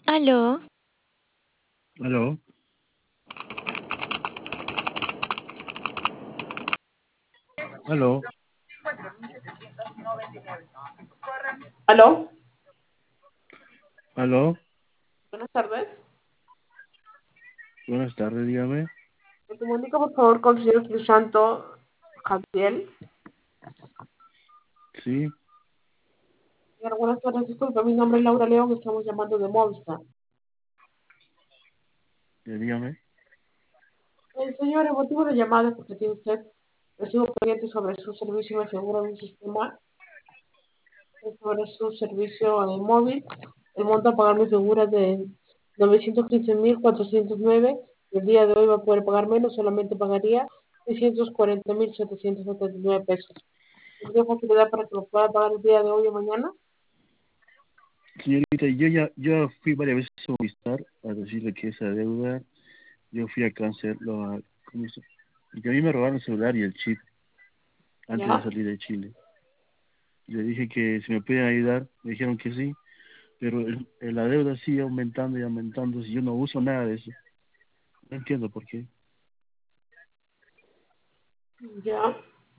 Aló, Aló, aló, ¿Aló? aló, Buenas tardes. buenas tardes, dígame. Me comunica por favor con el señor Crisanto Javier. Sí, Señor, buenas tardes. Disculpe, mi nombre es Laura León. Estamos llamando de Monza. dígame. El señor, el motivo de llamada es porque tiene usted recibo pendiente sobre su servicio de seguro de un sistema, sobre su servicio móvil. El monto a pagar mi figura de 915.409. El día de hoy va a poder pagar menos, solamente pagaría 640.779 pesos. ¿Tendría facilidad para que lo pueda pagar el día de hoy o mañana? Señorita, yo fui varias veces a Movistar a decirle que esa deuda, yo fui a cancelarlo, ¿cómo se? Y que a mí me robaron el celular y el chip antes de ¿Ya? salir de Chile. Le dije que si me pueden ayudar, me dijeron que sí, pero la deuda sigue aumentando y aumentando si yo no uso nada de eso. No entiendo por qué. Ya.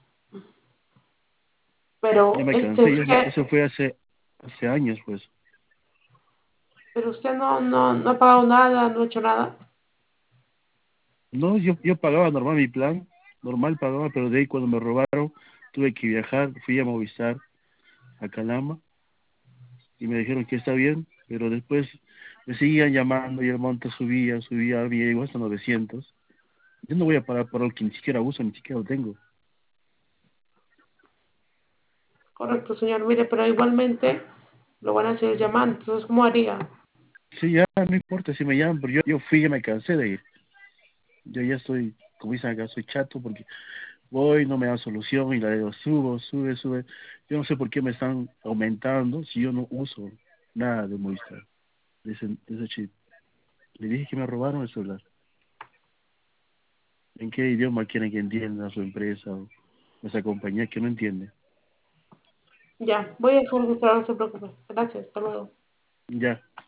Ya Pero me este cansé, usted, eso fue hace años, pues. pero usted no ha pagado nada, no ha hecho nada. No, yo pagaba normal mi plan, normal pagaba, pero de ahí cuando me robaron, tuve que viajar, fui a Movistar, a Calama, y me dijeron que está bien, pero después me seguían llamando y el monto subía, llegó hasta 900. Yo no voy a pagar por algo que ni siquiera uso, ni siquiera lo tengo. Correcto, señor. Mire, pero igualmente lo van a seguir llamando. Entonces, ¿cómo haría? Sí, ya no importa si me llaman, pero yo fui, ya me cansé de ir. Yo ya estoy, como dicen acá, soy chato porque voy, no me dan solución y la digo, sube. Yo no sé por qué me están aumentando si yo no uso nada de Movistar, de ese chip. Le dije que me robaron el celular. ¿En qué idioma quieren que entienda su empresa o esa compañía que no entiende? Ya, voy a solucionar, no se preocupe. Gracias, hasta luego. Ya.